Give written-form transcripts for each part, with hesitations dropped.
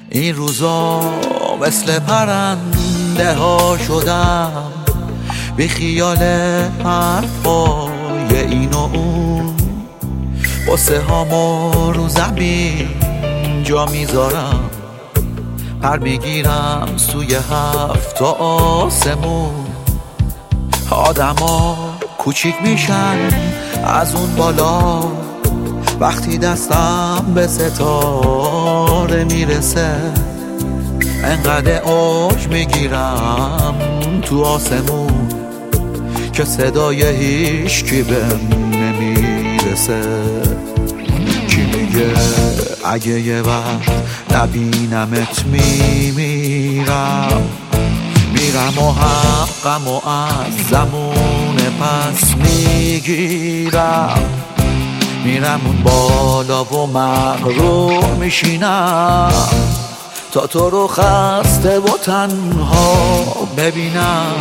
این روزا مثل پرنده ها شدم، بی خیال حرفای این و اون، قصه هامو رو زمین جا میذارم، پر میگیرم سوی هفت آسمون. آدما کوچیک میشن از اون بالا، وقتی دستم به ستاره میرسه، انقدر اوج میگیرم تو آسمون که صدای هیچکی بهم نمیرسه. کی میگه اگه یه وقت نبینمت میمیرم، میرم و حقم و از زمون پس میگیرم، میرم اون بالا و مغرور میشینم تا تو رو خسته و تنها ببینم.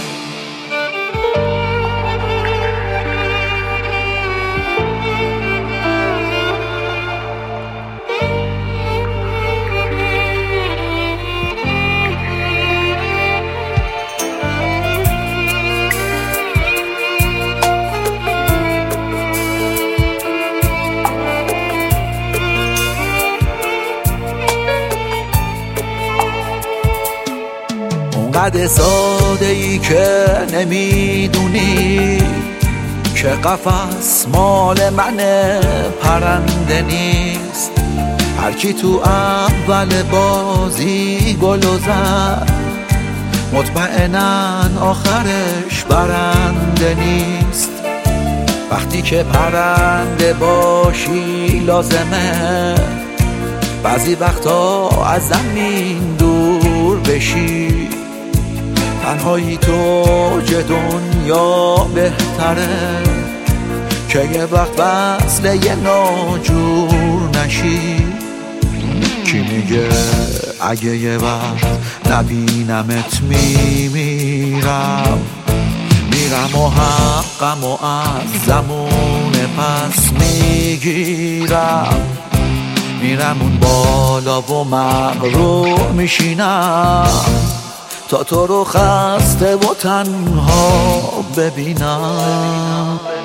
اونقدر ساده ای که نمیدونی که قفس مال منه، پرنده نیست. هرکی تو اول بازی گلو زد، مطمئنن آخرش برنده نیست. وقتی که پرنده باشی لازمه بعضی وقتا از زمین دور بشی، تنهایی تو جه دنیا بهتره که یه وقت وصله یه ناجور نشی. کی میگه اگه یه وقت نبینمت میمیرم، میرم و حقم و از زمون پس میگیرم، میرم اون بالا و مغرور میشینم تا تو رو خسته و تنها ببینم.